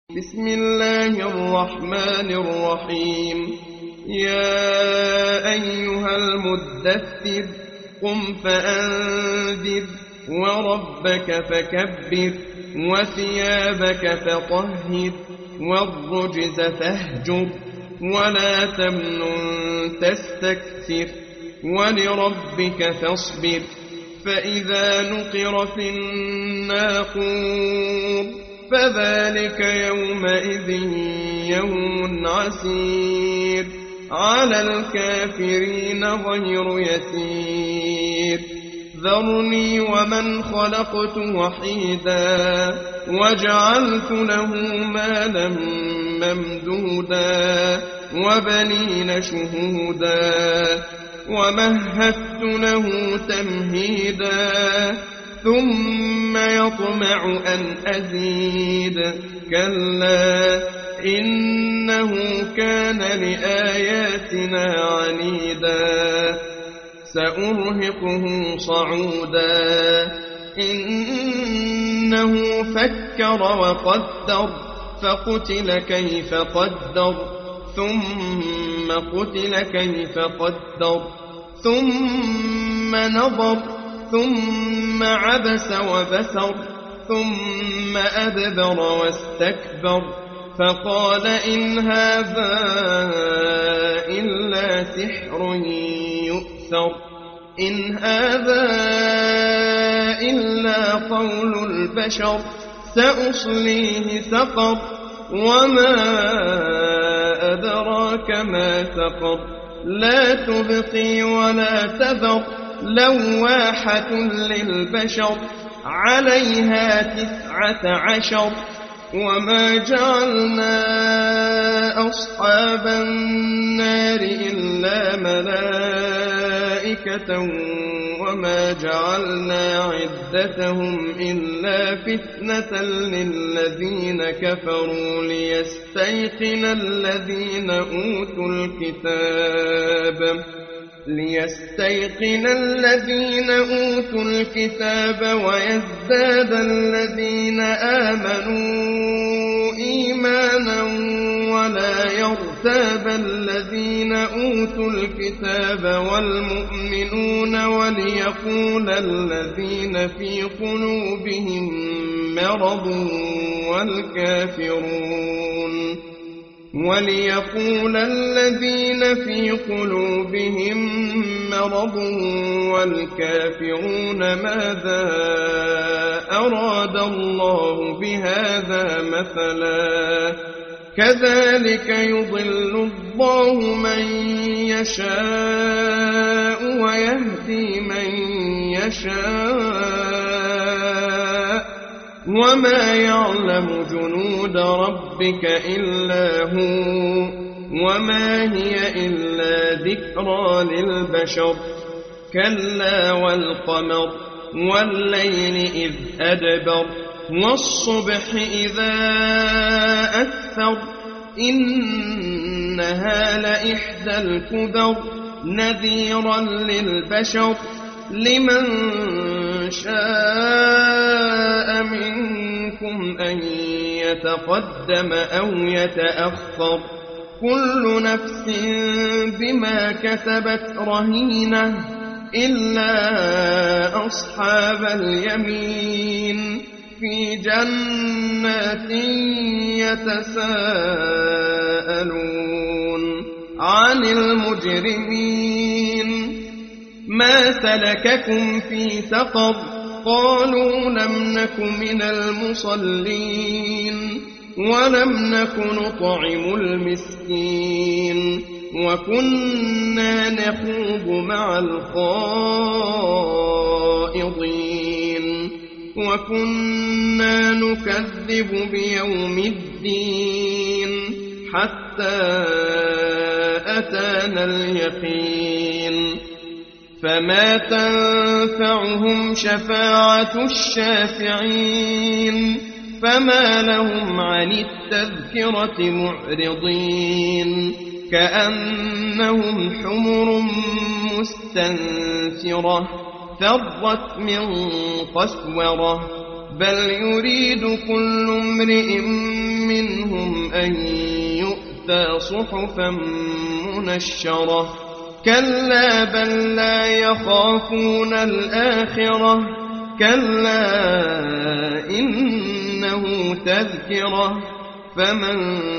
بسم الله الرحمن الرحيم. يا أيها المدثر قم فأنذر وربك فكبر وثيابك فطهر والرجز فاهجر ولا تمنن تستكثر ولربك فاصبر فإذا نقر في الناقور فذلك يومئذ يوم عسير على الكافرين غير يسير. ذرني ومن خلقت وحيدا وجعلت له مالا ممدودا وبنين شهودا ومهدت له تمهيدا ثم يطمع أن أزيد كلا إنه كان لآياتنا عنيدا سأرهقه صعودا إنه فكر وقدر فقتل كيف قدر ثم قتل كيف قدر ثم نظر ثم عبس وبسر ثم أدبر واستكبر فقال إن هذا إلا سحر يؤثر إن هذا إلا قول البشر سأصليه سقر وما أدراك ما سقر لا تبقي ولا تذر لواحة للبشر عليها 19 وما جعلنا أصحاب النار إلا ملائكة وما جعلنا عدتهم إلا فتنة للذين كفروا ليستيقن الذين أوتوا الكتاب ويزداد الذين آمنوا إيمانا ولا يرتاب الذين أوتوا الكتاب والمؤمنون وليقول الذين في قلوبهم مرض والكافرون ماذا أراد الله بهذا مثلا كذلك يضل الله من يشاء ويهدي من يشاء وما يعلم جنود ربك إلا هو وما هي إلا ذكرى للبشر كلا والقمر والليل إذ أدبر والصبح إذا أسفر إنها لإحدى الكبر نذيرا للبشر لمن شاء منكم أن يتقدم أو يتأخر كل نفس بما كسبت رهينة إلا أصحاب اليمين في جنات يتساءلون عن المجرمين ما سلككم في سقر قالوا لم نك من المصلين ولم نك نطعم المسكين وكنا نخوض مع الخائضين وكنا نكذب بيوم الدين حتى أتانا اليقين فما تنفعهم شفاعة الشافعين فما لهم عن التذكرة معرضين كأنهم حمر مستنفرة فرت من قسورة بل يريد كل امرئ منهم أن يؤتى صحفا منشرة كلا بل لا يخافون الآخرة كلا إنه تذكرة فمن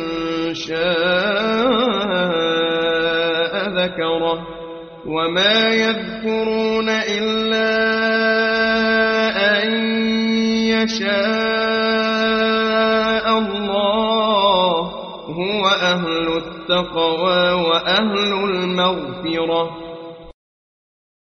شاء ذكره وما يذكرون إلا أن يشاء الله هو أهل التقوى وأهل المغفرة